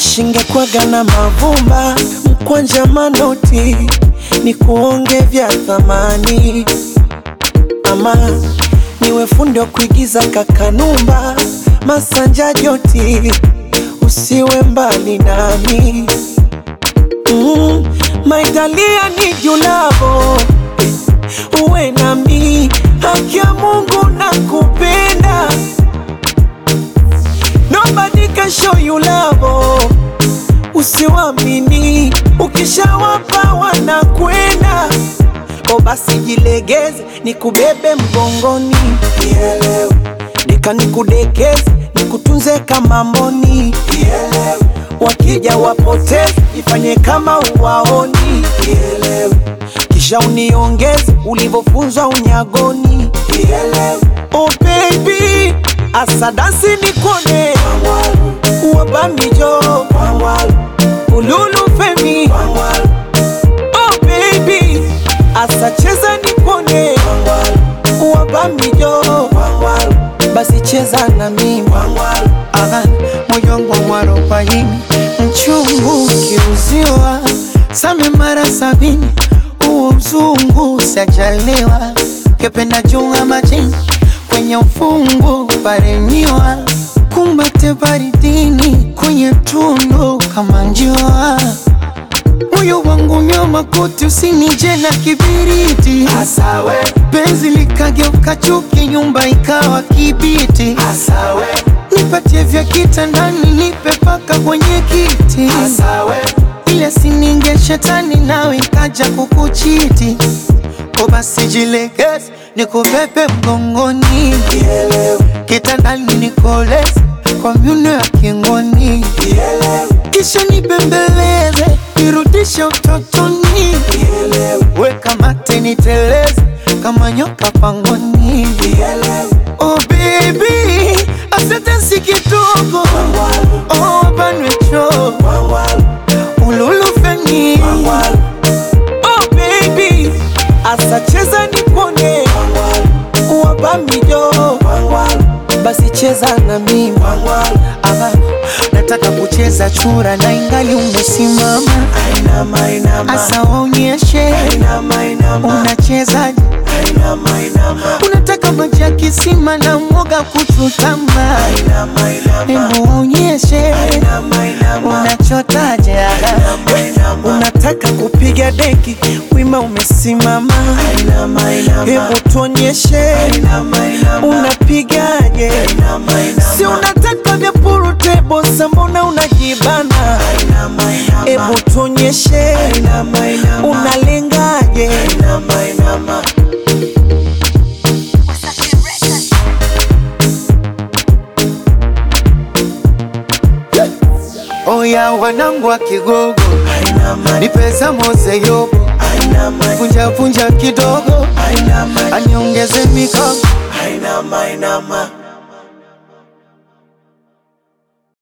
Shingekwaga na mavumba, mkwanja manoti, ni kuonge vya thamani. Ama niwe fundi wa kuigiza kakanumba, masanja joti, usiwe mbali nami. My darling, need your love, uwe nami, haki ya Mungu nakupenda. Nobody can show you love, usiwamini, ukishawapa wanakwenda. O basi jilegeze, nikubebe mgongoni, nielewe. Nika nikudekeze, nikutunze kama mboni, nielewe. Wakija wapoteze, ifanye kama uwaoni, nielewe. Kisha uniongeze, ulivofunzwa unyagoni, nielewe. Oh baby, asa dansi nikone, uwabamijo, ululu femi. Oh baby, asa cheza nikone, uwabamijo, basi cheza na mimi. Aha, moyo wangu mwarobaini, mchungu ukiuziwa same mara 70, uo uzungu sajaliwa. Kependa junga majini, kwenye ufungu paremiwa. Kumbate baridini, kwenye tundu kama njiwa. Moyo wangu nyoma kuti, usinije na kibiriti. Asawe penzi likageuka chuki, nyumba ikawa kibiti. Asawe nipatie vya kitandani, nipe paka kwenye kiti. Asawe ile sininge shetani, nawe ikaja kukuchiti. O basi jilegeze, nikubebe mgongoni, nielewe. Kitandani nikoleze, kwa miuno ya kingoni, nielewe. Kisha nibembeleze, nirudishe utotoni, nielewe. Weka mate niteleze, kama nyoka pangoni, nielewe. Oh baby, asante si kidogo, oh banwecho, ululu feni. Oh baby, asa cheza nikone, uwabamijo, basi cheza na mimi. Ama nataka kucheza chura na ingali umesimama. Ainama, inama. Asa waonyeshe, unachezaje? Unataka maji ya kisima na mwoga kuchutama. Hebu waonyeshe, unachotaje? Unataka kupiga deki, wima umesimama. Hebu tuonyeshe, unapigaje? Si unataka vya purutebo, mbona unajibana? Hebu tuonyeshe, unalengaje? Oya wanangu wa Kigogo, ni pesa mose yobo. Punja punja kidogo, aniongeze mikono. Ainama, inama.